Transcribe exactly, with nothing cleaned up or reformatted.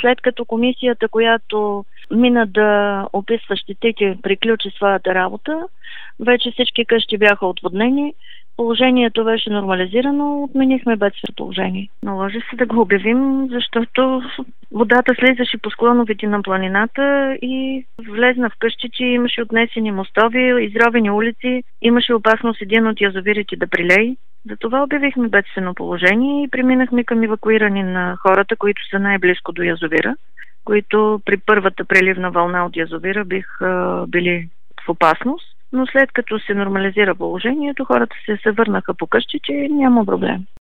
след като комисията, която мина да описва щетите, приключи своята работа, вече всички къщи бяха отводнени. Положението беше нормализирано, отменихме бедствено положение. Наложи се да го обявим, защото водата слизаше по склоновете на планината и влезна в къщите, имаше отнесени мостове, изровени улици, имаше опасност един от язовирите да прилей. Затова обявихме бедствено положение и преминахме към евакуиране на хората, които са най-близко до язовира, които при първата преливна вълна от язовира бих а, били в опасност. Но след като се нормализира положението, хората се, се върнаха по къщите и няма проблем.